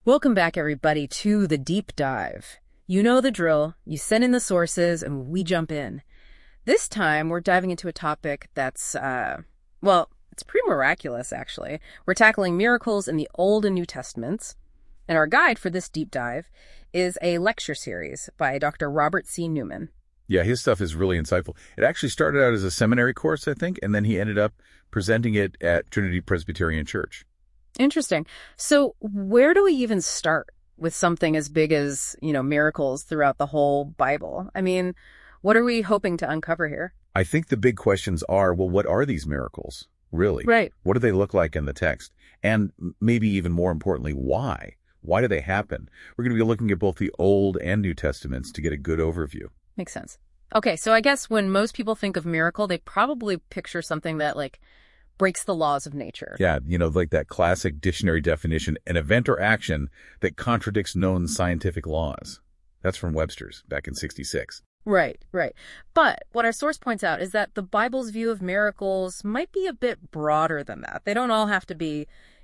Welcome back, everybody, to The Deep Dive. You know the drill. You send in the sources, and we jump in. This time, we're diving into a topic that's, it's pretty miraculous, actually. We're tackling miracles in the Old and New Testaments. And our guide for this deep dive is a lecture series by Dr. Robert C. Newman. Yeah, his stuff is really insightful. It actually started out as a seminary course, I think, and then he ended up presenting it at Trinity Presbyterian Church. Interesting. So where do we even start with something as big as, miracles throughout the whole Bible? I mean, what are we hoping to uncover here? I think the big questions are, well, what are these miracles, really? Right. What do they look like in the text? And maybe even more importantly, why? Why do they happen? We're going to be looking at both the Old and New Testaments to get a good overview. Makes sense. Okay, so I guess when most people think of miracle, they probably picture something that, breaks the laws of nature. Yeah, like that classic dictionary definition, an event or action that contradicts known scientific laws. That's from Webster's back in 1966. Right. But what our source points out is that the Bible's view of miracles might be a bit broader than that. They don't all have to be,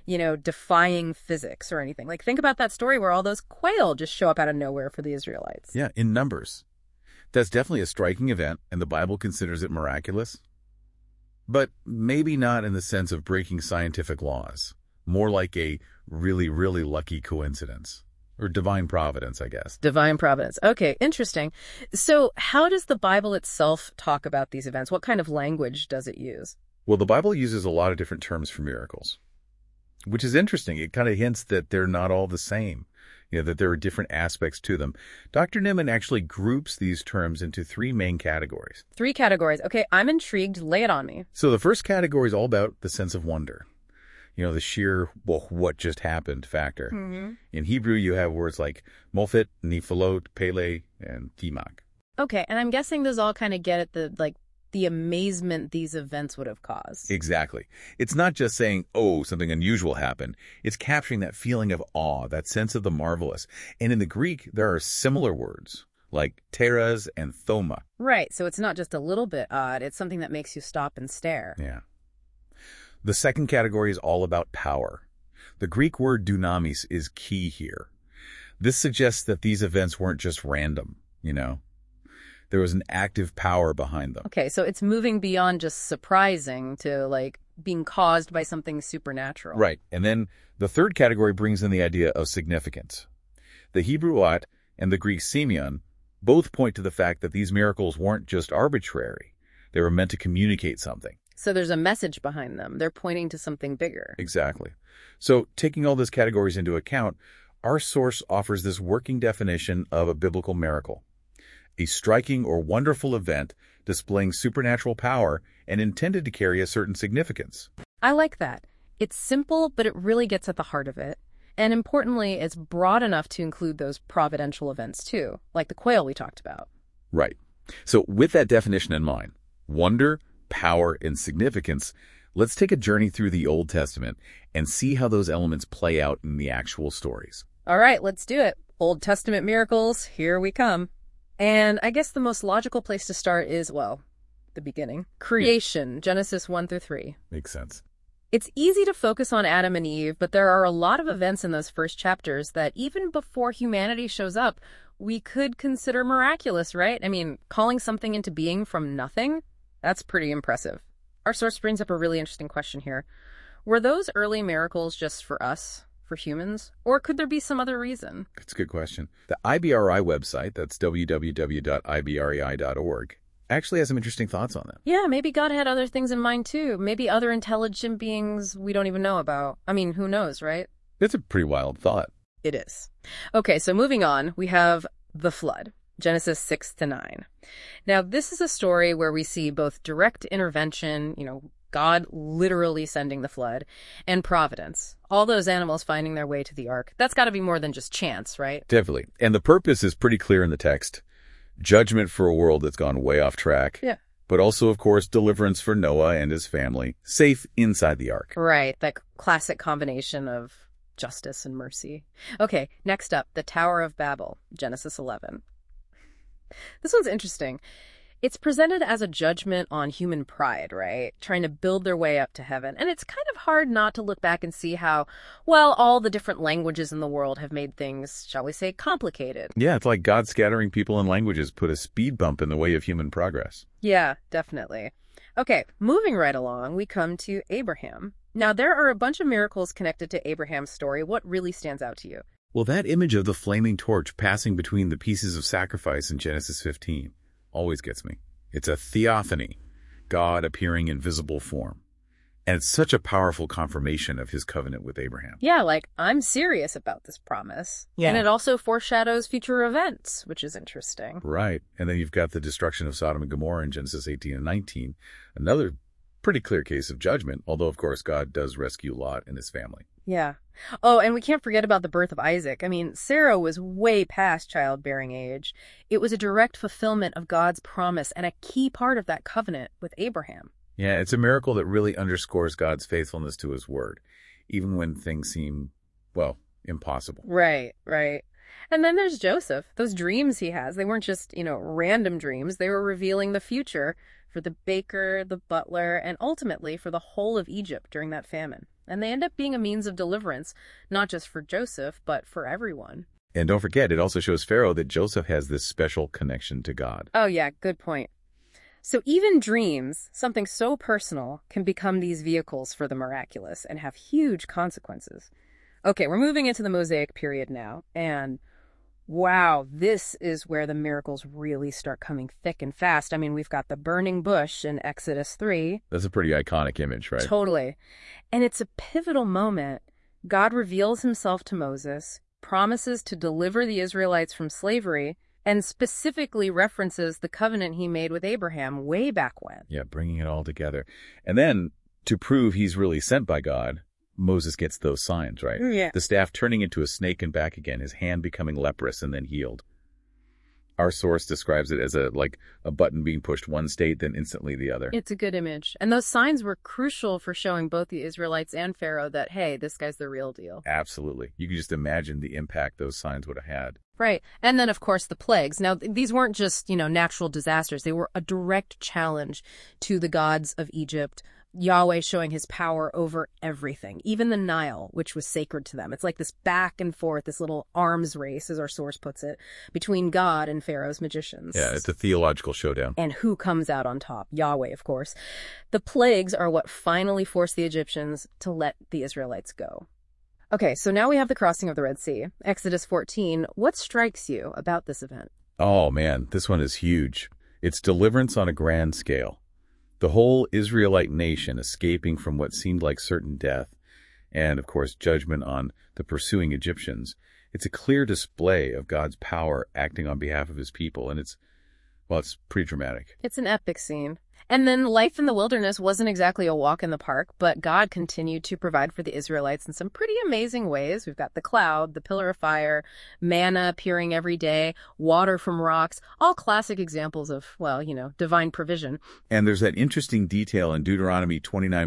defying physics or anything. Think about that story where all those quail just show up out of nowhere for the Israelites. Yeah, in numbers. That's definitely a striking event, and the Bible considers it miraculous. But maybe not in the sense of breaking scientific laws. More like a really, really lucky coincidence. Or divine providence, I guess. Divine providence. Okay, interesting. So how does the Bible itself talk about these events? What kind of language does it use? Well, the Bible uses a lot of different terms for miracles, which is interesting. It kind of hints that they're not all the same, that there are different aspects to them. Dr. Newman actually groups these terms into three main categories. 3 categories. Okay, I'm intrigued. Lay it on me. So the first category is all about the sense of wonder. The sheer, what just happened factor. Mm-hmm. In Hebrew, you have words like mofet, nifalot, pele, and timak. Okay, and I'm guessing those all kind of get at the amazement these events would have caused. Exactly. It's not just saying, something unusual happened. It's capturing that feeling of awe, that sense of the marvelous. And in the Greek, there are similar words like teras and thoma. Right, so it's not just a little bit odd. It's something that makes you stop and stare. Yeah. The second category is all about power. The Greek word dunamis is key here. This suggests that these events weren't just random, There was an active power behind them. Okay, so it's moving beyond just surprising to, being caused by something supernatural. Right. And then the third category brings in the idea of significance. The Hebrew at and the Greek semeion both point to the fact that these miracles weren't just arbitrary. They were meant to communicate something. So there's a message behind them. They're pointing to something bigger. Exactly. So taking all those categories into account, our source offers this working definition of a biblical miracle. A striking or wonderful event displaying supernatural power and intended to carry a certain significance. I like that. It's simple, but it really gets at the heart of it. And importantly, it's broad enough to include those providential events too, like the quail we talked about. Right. So with that definition in mind, wonder, power, and significance, let's take a journey through the Old Testament and see how those elements play out in the actual stories. All right, let's do it. Old Testament miracles, here we come. And I guess the most logical place to start is, the beginning. Creation, Genesis 1-3. Makes sense. It's easy to focus on Adam and Eve, but there are a lot of events in those first chapters that even before humanity shows up, we could consider miraculous, right? I mean, calling something into being from nothing? That's pretty impressive. Our source brings up a really interesting question here. Were those early miracles just for us? For humans? Or could there be some other reason? That's a good question. The IBRI website, that's www.ibrei.org, actually has some interesting thoughts on that. Yeah, maybe God had other things in mind too. Maybe other intelligent beings we don't even know about. I mean, who knows, right? It's a pretty wild thought. It is. Okay, so moving on, we have the flood. Genesis 6-9. Now, this is a story where we see both direct intervention, God literally sending the flood, and providence. All those animals finding their way to the ark. That's got to be more than just chance, right? Definitely. And the purpose is pretty clear in the text. Judgment for a world that's gone way off track. Yeah. But also, of course, deliverance for Noah and his family, safe inside the ark. Right. That classic combination of justice and mercy. Okay, next up, the Tower of Babel, Genesis 11. This one's interesting. It's presented as a judgment on human pride, right? Trying to build their way up to heaven. And it's kind of hard not to look back and see how, well, all the different languages in the world have made things, shall we say, complicated. Yeah, it's like God scattering people and languages put a speed bump in the way of human progress. Yeah, definitely. Okay, moving right along, we come to Abraham. Now, there are a bunch of miracles connected to Abraham's story. What really stands out to you? Well, that image of the flaming torch passing between the pieces of sacrifice in Genesis 15 always gets me. It's a theophany, God appearing in visible form. And it's such a powerful confirmation of his covenant with Abraham. Yeah, like, I'm serious about this promise. Yeah. And it also foreshadows future events, which is interesting. Right. And then you've got the destruction of Sodom and Gomorrah in Genesis 18 and 19, another pretty clear case of judgment, although, of course, God does rescue Lot and his family. Yeah. Oh, and we can't forget about the birth of Isaac. I mean, Sarah was way past childbearing age. It was a direct fulfillment of God's promise and a key part of that covenant with Abraham. Yeah, it's a miracle that really underscores God's faithfulness to his word, even when things seem, well, impossible. Right, right. And then there's Joseph. Those dreams he has, they weren't just, random dreams. They were revealing the future for the baker, the butler, and ultimately for the whole of Egypt during that famine. And they end up being a means of deliverance, not just for Joseph, but for everyone. And don't forget, it also shows Pharaoh that Joseph has this special connection to God. Oh, yeah, good point. So even dreams, something so personal, can become these vehicles for the miraculous and have huge consequences. Okay, we're moving into the Mosaic period now, and wow, this is where the miracles really start coming thick and fast. I mean, we've got the burning bush in Exodus 3. That's a pretty iconic image, right? Totally. And it's a pivotal moment. God reveals himself to Moses, promises to deliver the Israelites from slavery, and specifically references the covenant he made with Abraham way back when. Yeah, bringing it all together. And then, to prove he's really sent by God, Moses gets those signs, right? Yeah. The staff turning into a snake and back again, his hand becoming leprous and then healed. Our source describes it as a button being pushed one state, then instantly the other. It's a good image. And those signs were crucial for showing both the Israelites and Pharaoh that, hey, this guy's the real deal. Absolutely. You can just imagine the impact those signs would have had. Right. And then, of course, the plagues. Now, these weren't just, natural disasters. They were a direct challenge to the gods of Egypt, Yahweh showing his power over everything, even the Nile, which was sacred to them. It's like this back and forth, this little arms race, as our source puts it, between God and Pharaoh's magicians. Yeah, it's a theological showdown. And who comes out on top? Yahweh, of course. The plagues are what finally forced the Egyptians to let the Israelites go. Okay, so now we have the crossing of the Red Sea. Exodus 14. What strikes you about this event? Oh, man, this one is huge. It's deliverance on a grand scale. The whole Israelite nation escaping from what seemed like certain death, and, of course, judgment on the pursuing Egyptians. It's a clear display of God's power acting on behalf of his people, and it's pretty dramatic. It's an epic scene. And then life in the wilderness wasn't exactly a walk in the park, but God continued to provide for the Israelites in some pretty amazing ways. We've got the cloud, the pillar of fire, manna appearing every day, water from rocks, all classic examples of, divine provision. And there's that interesting detail in Deuteronomy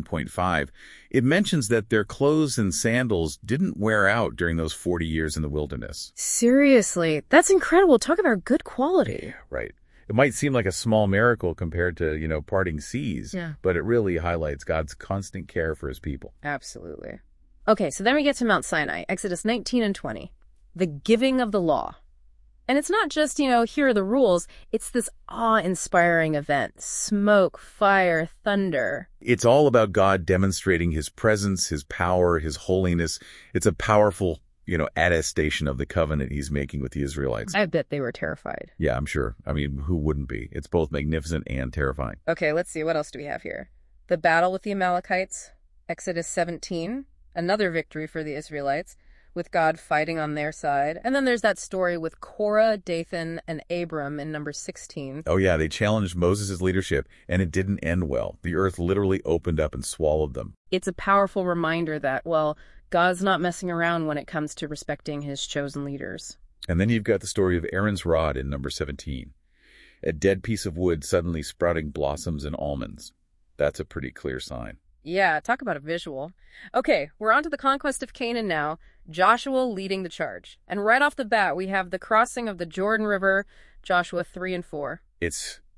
29.5. It mentions that their clothes and sandals didn't wear out during those 40 years in the wilderness. Seriously, that's incredible. Talk about good quality. Right. It might seem like a small miracle compared to, parting seas, but it really highlights God's constant care for his people. Absolutely. Okay, so then we get to Mount Sinai, Exodus 19 and 20, the giving of the law. And it's not just, here are the rules. It's this awe-inspiring event. Smoke, fire, thunder. It's all about God demonstrating his presence, his power, his holiness. It's a powerful attestation of the covenant he's making with the Israelites. I bet they were terrified. Yeah, I'm sure. I mean, who wouldn't be? It's both magnificent and terrifying. Okay, let's see. What else do we have here? The battle with the Amalekites, Exodus 17, another victory for the Israelites, with God fighting on their side. And then there's that story with Korah, Dathan, and Abram in number 16. Oh, yeah, they challenged Moses' leadership, and it didn't end well. The earth literally opened up and swallowed them. It's a powerful reminder that, God's not messing around when it comes to respecting his chosen leaders. And then you've got the story of Aaron's rod in number 17. A dead piece of wood suddenly sprouting blossoms and almonds. That's a pretty clear sign. Yeah, talk about a visual. Okay, we're on to the conquest of Canaan now, Joshua leading the charge. And right off the bat, we have the crossing of the Jordan River, Joshua 3 and 4. It's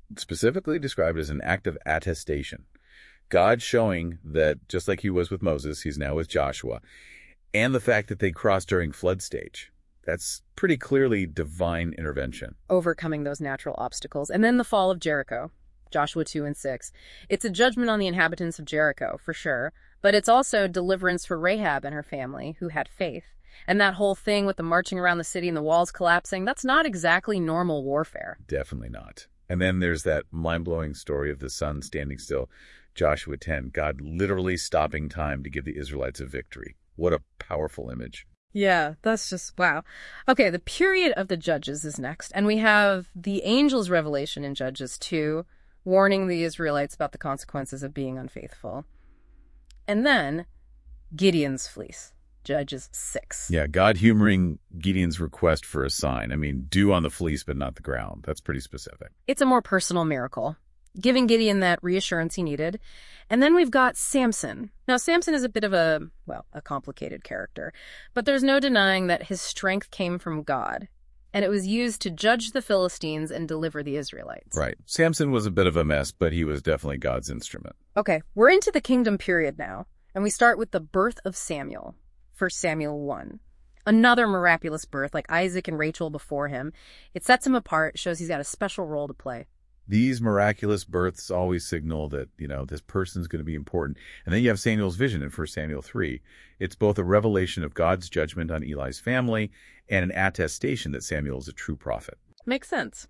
specifically described as an act of attestation. God showing that, just like he was with Moses, he's now with Joshua, and the fact that they crossed during flood stage. That's pretty clearly divine intervention. Overcoming those natural obstacles. And then the fall of Jericho, Joshua 2 and 6. It's a judgment on the inhabitants of Jericho, for sure, but it's also deliverance for Rahab and her family, who had faith. And that whole thing with the marching around the city and the walls collapsing, that's not exactly normal warfare. Definitely not. And then there's that mind-blowing story of the sun standing still, Joshua 10, God literally stopping time to give the Israelites a victory. What a powerful image. Yeah, that's just, wow. Okay, the period of the Judges is next, and we have the angel's revelation in Judges 2, warning the Israelites about the consequences of being unfaithful. And then Gideon's fleece, Judges 6. Yeah, God humoring Gideon's request for a sign. I mean, dew on the fleece, but not the ground. That's pretty specific. It's a more personal miracle, giving Gideon that reassurance he needed. And then we've got Samson. Now, Samson is a bit of a complicated character, but there's no denying that his strength came from God, and it was used to judge the Philistines and deliver the Israelites. Right. Samson was a bit of a mess, but he was definitely God's instrument. Okay, we're into the kingdom period now, and we start with the birth of Samuel, 1 Samuel 1. Another miraculous birth, like Isaac and Rachel before him. It sets him apart, shows he's got a special role to play. These miraculous births always signal that, this person's going to be important. And then you have Samuel's vision in 1 Samuel 3. It's both a revelation of God's judgment on Eli's family and an attestation that Samuel is a true prophet. Makes sense.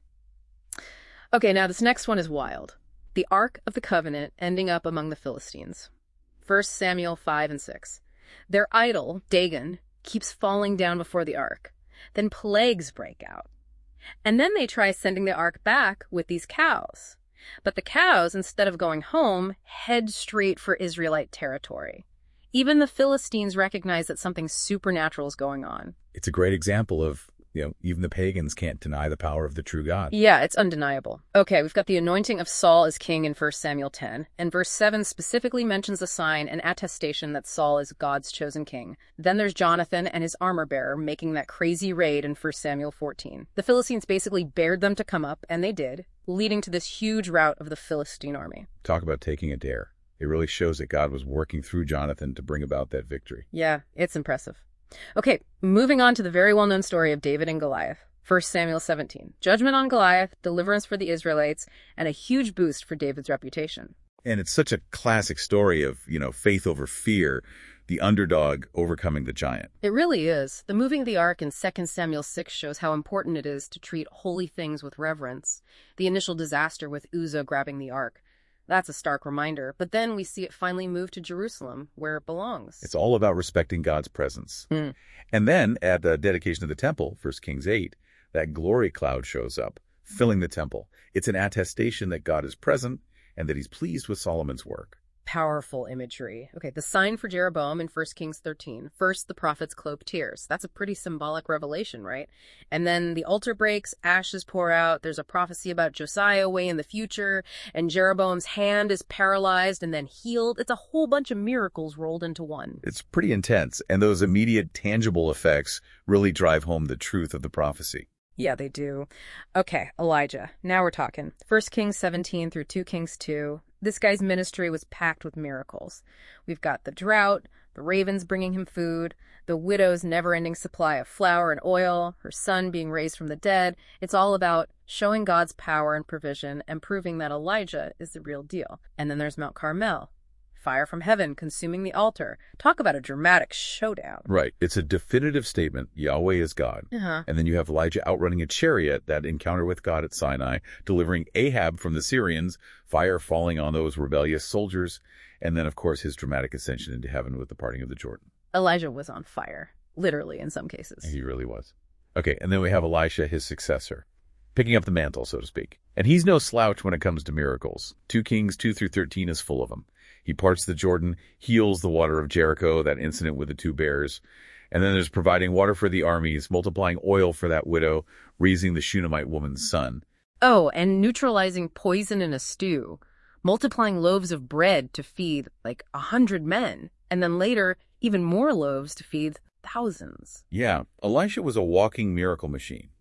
Okay, now this next one is wild. The Ark of the Covenant ending up among the Philistines. 1 Samuel 5 and 6. Their idol, Dagon, keeps falling down before the Ark. Then plagues break out. And then they try sending the ark back with these cows. But the cows, instead of going home, head straight for Israelite territory. Even the Philistines recognize that something supernatural is going on. It's a great example of, even the pagans can't deny the power of the true God. Yeah, it's undeniable. Okay, we've got the anointing of Saul as king in 1 Samuel 10, and verse 7 specifically mentions a sign and attestation that Saul is God's chosen king. Then there's Jonathan and his armor-bearer making that crazy raid in 1 Samuel 14. The Philistines basically bared them to come up, and they did, leading to this huge rout of the Philistine army. Talk about taking a dare. It really shows that God was working through Jonathan to bring about that victory. Yeah, it's impressive. Okay, moving on to the very well-known story of David and Goliath. 1 Samuel 17. Judgment on Goliath, deliverance for the Israelites, and a huge boost for David's reputation. And it's such a classic story of, faith over fear, the underdog overcoming the giant. It really is. The moving of the ark in 2 Samuel 6 shows how important it is to treat holy things with reverence. The initial disaster with Uzzah grabbing the ark. That's a stark reminder. But then we see it finally move to Jerusalem, where it belongs. It's all about respecting God's presence. And then at the dedication of the temple, 1 Kings 8, that glory cloud shows up, filling the temple. It's an attestation that God is present and that he's pleased with Solomon's work. Powerful imagery. Okay, the sign for Jeroboam in 1 Kings 13. First, the prophets clove tears. That's a pretty symbolic revelation, right? And then the altar breaks, ashes pour out. There's a prophecy about Josiah way in the future, and Jeroboam's hand is paralyzed and then healed. It's a whole bunch of miracles rolled into one. It's pretty intense, and those immediate tangible effects really drive home the truth of the prophecy. Yeah, they do. Okay, Elijah. Now we're talking. 1 Kings 17 through 2 Kings 2. This guy's ministry was packed with miracles. We've got the drought, the ravens bringing him food, the widow's never-ending supply of flour and oil, her son being raised from the dead. It's all about showing God's power and provision and proving that Elijah is the real deal. And then there's Mount Carmel. Fire from heaven consuming the altar. Talk about a dramatic showdown. Right. It's a definitive statement. Yahweh is God. And then you have Elijah outrunning a chariot, that encounter with God at Sinai, delivering Ahab from the Syrians, fire falling on those rebellious soldiers, and then, of course, his dramatic ascension into heaven with the parting of the Jordan. Elijah was on fire, literally in some cases. He really was. Okay, and then we have Elisha, his successor, picking up the mantle, so to speak. And he's no slouch when it comes to miracles. 2 Kings 2 through 13 is full of them. He parts the Jordan, heals the water of Jericho, that incident with the two bears. And then there's providing water for the armies, multiplying oil for that widow, raising the Shunammite woman's son. Oh, and neutralizing poison in a stew, multiplying loaves of bread to feed 100 men, and then later even more loaves to feed thousands. Yeah, Elisha was a walking miracle machine.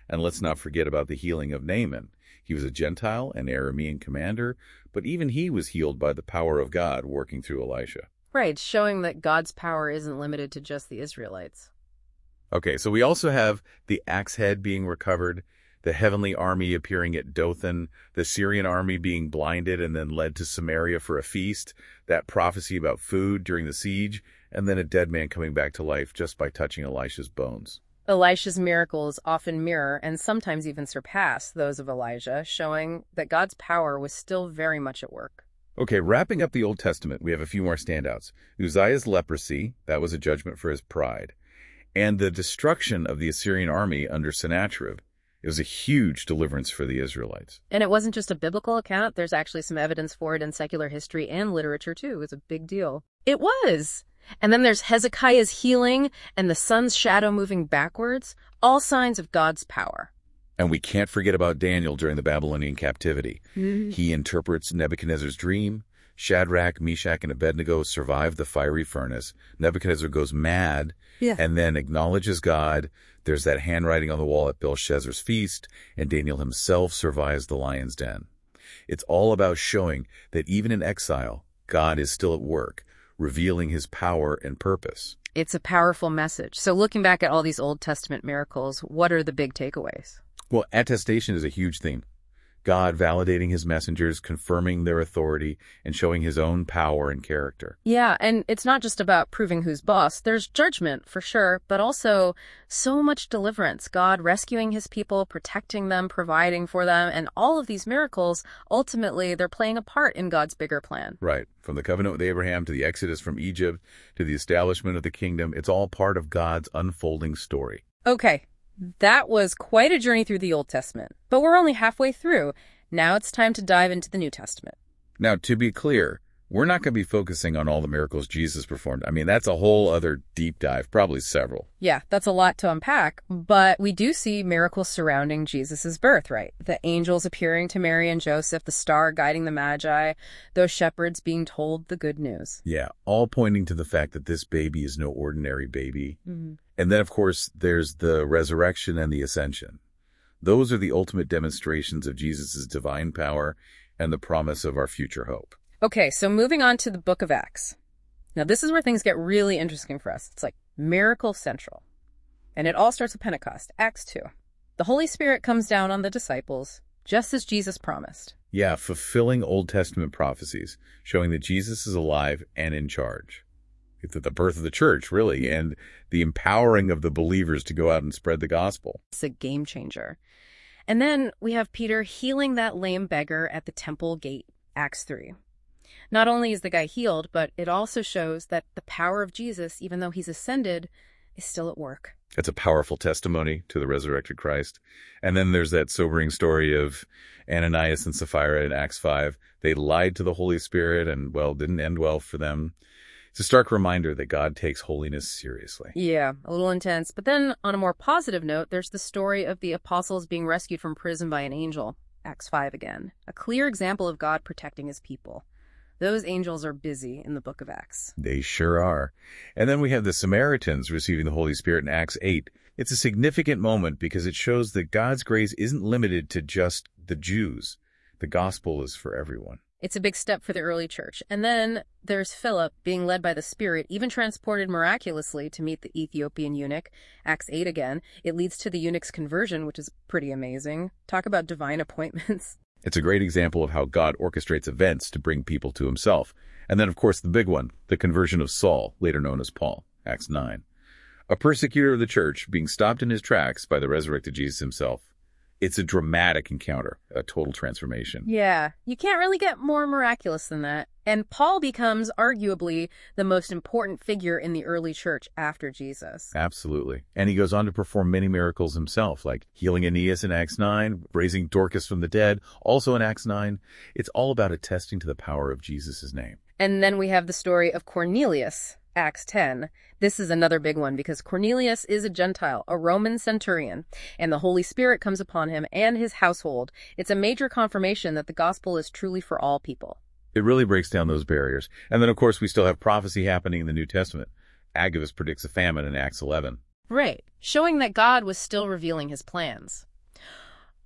And let's not forget about the healing of Naaman. He was a Gentile, an Aramean commander, but even he was healed by the power of God working through Elisha. Right, showing that God's power isn't limited to just the Israelites. Okay, so we also have the axe head being recovered, the heavenly army appearing at Dothan, the Syrian army being blinded and then led to Samaria for a feast, that prophecy about food during the siege, and then a dead man coming back to life just by touching Elisha's bones. Elisha's miracles often mirror and sometimes even surpass those of Elijah, showing that God's power was still very much at work. Okay, wrapping up the Old Testament, we have a few more standouts. Uzziah's leprosy, that was a judgment for his pride. And the destruction of the Assyrian army under Sennacherib. It was a huge deliverance for the Israelites. And it wasn't just a biblical account. There's actually some evidence for it in secular history and literature, too. It's a big deal. It was. And then there's Hezekiah's healing and the sun's shadow moving backwards, all signs of God's power. And we can't forget about Daniel during the Babylonian captivity. He interprets Nebuchadnezzar's dream. Shadrach, Meshach, and Abednego survive the fiery furnace. Nebuchadnezzar goes mad and then acknowledges God. There's that handwriting on the wall at Belshazzar's feast, and Daniel himself survives the lion's den. It's all about showing that even in exile, God is still at work, revealing his power and purpose. It's a powerful message. So looking back at all these Old Testament miracles, what are the big takeaways? Well, attestation is a huge theme. God validating his messengers, confirming their authority, and showing his own power and character. Yeah, and it's not just about proving who's boss. There's judgment, for sure, but also so much deliverance. God rescuing his people, protecting them, providing for them, and all of these miracles, ultimately, they're playing a part in God's bigger plan. Right. From the covenant with Abraham to the exodus from Egypt to the establishment of the kingdom, it's all part of God's unfolding story. Okay. That was quite a journey through the Old Testament, but we're only halfway through. Now it's time to dive into the New Testament. Now, to be clear, we're not going to be focusing on all the miracles Jesus performed. I mean, that's a whole other deep dive, probably several. Yeah, that's a lot to unpack, but we do see miracles surrounding Jesus' birth, right? The angels appearing to Mary and Joseph, the star guiding the Magi, those shepherds being told the good news. Yeah, all pointing to the fact that this baby is no ordinary baby. Mm-hmm. And then, of course, there's the resurrection and the ascension. Those are the ultimate demonstrations of Jesus' divine power and the promise of our future hope. Okay, so moving on to the book of Acts. Now, this is where things get really interesting for us. It's like miracle central. And it all starts with Pentecost, Acts 2. The Holy Spirit comes down on the disciples, just as Jesus promised. Yeah, fulfilling Old Testament prophecies, showing that Jesus is alive and in charge. It's the birth of the church, really, and the empowering of the believers to go out and spread the gospel. It's a game changer. And then we have Peter healing that lame beggar at the temple gate, Acts 3. Not only is the guy healed, but it also shows that the power of Jesus, even though he's ascended, is still at work. It's a powerful testimony to the resurrected Christ. And then there's that sobering story of Ananias and Sapphira in Acts 5. They lied to the Holy Spirit and, well, didn't end well for them. It's a stark reminder that God takes holiness seriously. Yeah, a little intense. But then, on a more positive note, there's the story of the apostles being rescued from prison by an angel. Acts 5 again. A clear example of God protecting his people. Those angels are busy in the book of Acts. They sure are. And then we have the Samaritans receiving the Holy Spirit in Acts 8. It's a significant moment because it shows that God's grace isn't limited to just the Jews. The gospel is for everyone. It's a big step for the early church. And then there's Philip being led by the Spirit, even transported miraculously to meet the Ethiopian eunuch. Acts 8 again. It leads to the eunuch's conversion, which is pretty amazing. Talk about divine appointments. It's a great example of how God orchestrates events to bring people to himself. And then, of course, the big one, the conversion of Saul, later known as Paul, Acts 9. A persecutor of the church being stopped in his tracks by the resurrected Jesus himself. It's a dramatic encounter, a total transformation. Yeah, you can't really get more miraculous than that. And Paul becomes arguably the most important figure in the early church after Jesus. Absolutely. And he goes on to perform many miracles himself, like healing Aeneas in Acts 9, raising Dorcas from the dead, also in Acts 9. It's all about attesting to the power of Jesus' name. And then we have the story of Cornelius, Acts 10. This is another big one because Cornelius is a Gentile, a Roman centurion, and the Holy Spirit comes upon him and his household. It's a major confirmation that the gospel is truly for all people. It really breaks down those barriers. And then, of course, we still have prophecy happening in the New Testament. Agabus predicts a famine in Acts 11. Right, showing that God was still revealing his plans.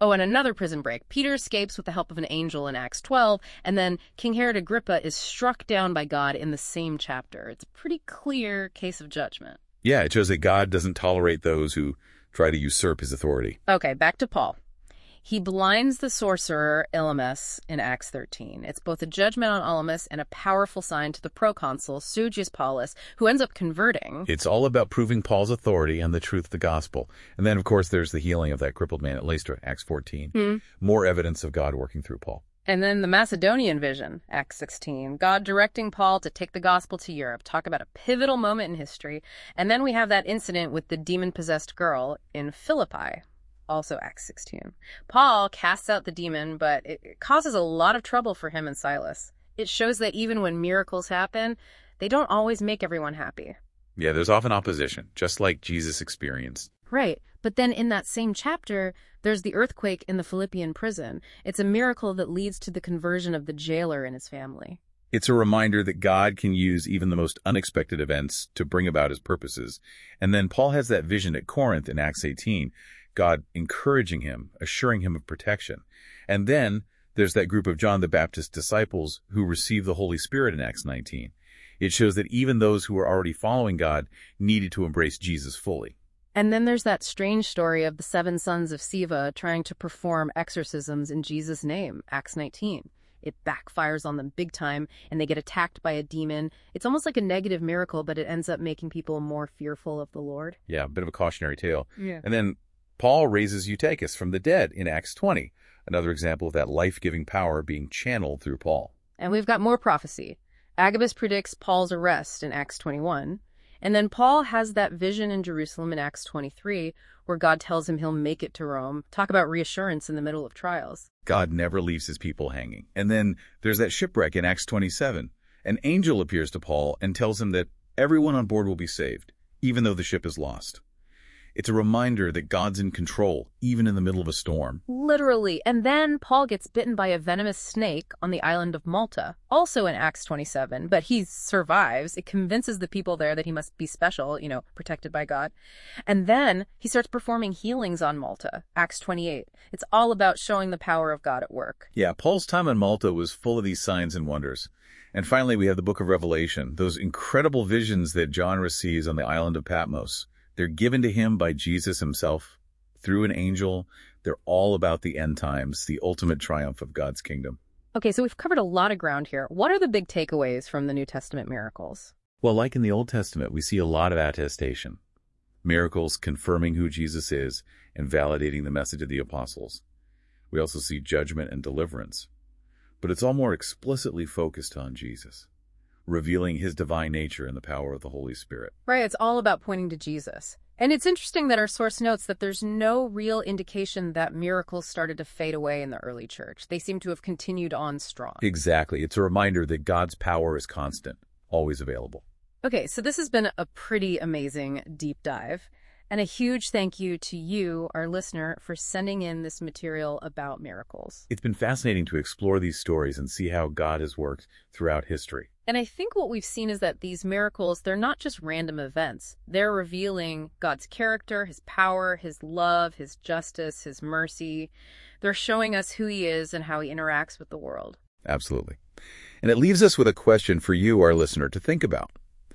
Oh, and another prison break. Peter escapes with the help of an angel in Acts 12, and then King Herod Agrippa is struck down by God in the same chapter. It's a pretty clear case of judgment. Yeah, it shows that God doesn't tolerate those who try to usurp his authority. Okay, back to Paul. He blinds the sorcerer Elymas in Acts 13. It's both a judgment on Elymas and a powerful sign to the proconsul Sergius Paulus, who ends up converting. It's all about proving Paul's authority and the truth of the gospel. And then, of course, there's the healing of that crippled man at Lystra, Acts 14. More evidence of God working through Paul. And then the Macedonian vision, Acts 16. God directing Paul to take the gospel to Europe. Talk about a pivotal moment in history. And then we have that incident with the demon-possessed girl in Philippi. Also Acts 16. Paul casts out the demon, but it causes a lot of trouble for him and Silas. It shows that even when miracles happen, they don't always make everyone happy. Yeah, there's often opposition, just like Jesus experienced. Right. But then in that same chapter, there's the earthquake in the Philippian prison. It's a miracle that leads to the conversion of the jailer and his family. It's a reminder that God can use even the most unexpected events to bring about his purposes. And then Paul has that vision at Corinth in Acts 18. God encouraging him, assuring him of protection. And then there's that group of John the Baptist's disciples who receive the Holy Spirit in Acts 19. It shows that even those who were already following God needed to embrace Jesus fully. And then there's that strange story of the 7 sons of Sceva trying to perform exorcisms in Jesus' name, Acts 19. It backfires on them big time, and they get attacked by a demon. It's almost like a negative miracle, but it ends up making people more fearful of the Lord. Yeah, a bit of a cautionary tale. Yeah. And then Paul raises Eutychus from the dead in Acts 20, another example of that life-giving power being channeled through Paul. And we've got more prophecy. Agabus predicts Paul's arrest in Acts 21. And then Paul has that vision in Jerusalem in Acts 23, where God tells him he'll make it to Rome. Talk about reassurance in the middle of trials. God never leaves his people hanging. And then there's that shipwreck in Acts 27. An angel appears to Paul and tells him that everyone on board will be saved, even though the ship is lost. It's a reminder that God's in control, even in the middle of a storm. Literally. And then Paul gets bitten by a venomous snake on the island of Malta, also in Acts 27, but he survives. It convinces the people there that he must be special, protected by God. And then he starts performing healings on Malta, Acts 28. It's all about showing the power of God at work. Yeah, Paul's time on Malta was full of these signs and wonders. And finally, we have the book of Revelation, those incredible visions that John receives on the island of Patmos. They're given to him by Jesus himself through an angel. They're all about the end times, the ultimate triumph of God's kingdom. Okay, so we've covered a lot of ground here. What are the big takeaways from the New Testament miracles? Well, like in the Old Testament, we see a lot of attestation. Miracles confirming who Jesus is and validating the message of the apostles. We also see judgment and deliverance. But it's all more explicitly focused on Jesus, revealing his divine nature and the power of the Holy Spirit. Right, it's all about pointing to Jesus. And it's interesting that our source notes that there's no real indication that miracles started to fade away in the early church. They seem to have continued on strong. Exactly. It's a reminder that God's power is constant, always available. Okay, so this has been a pretty amazing deep dive. And a huge thank you to you, our listener, for sending in this material about miracles. It's been fascinating to explore these stories and see how God has worked throughout history. And I think what we've seen is that these miracles, they're not just random events. They're revealing God's character, his power, his love, his justice, his mercy. They're showing us who he is and how he interacts with the world. Absolutely. And it leaves us with a question for you, our listener, to think about.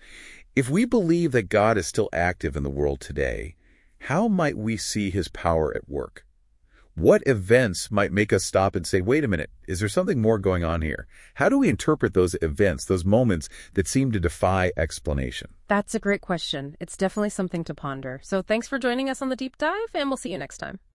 If we believe that God is still active in the world today, how might we see his power at work? What events might make us stop and say, wait a minute, is there something more going on here? How do we interpret those events, those moments that seem to defy explanation? That's a great question. It's definitely something to ponder. So thanks for joining us on the deep dive, and we'll see you next time.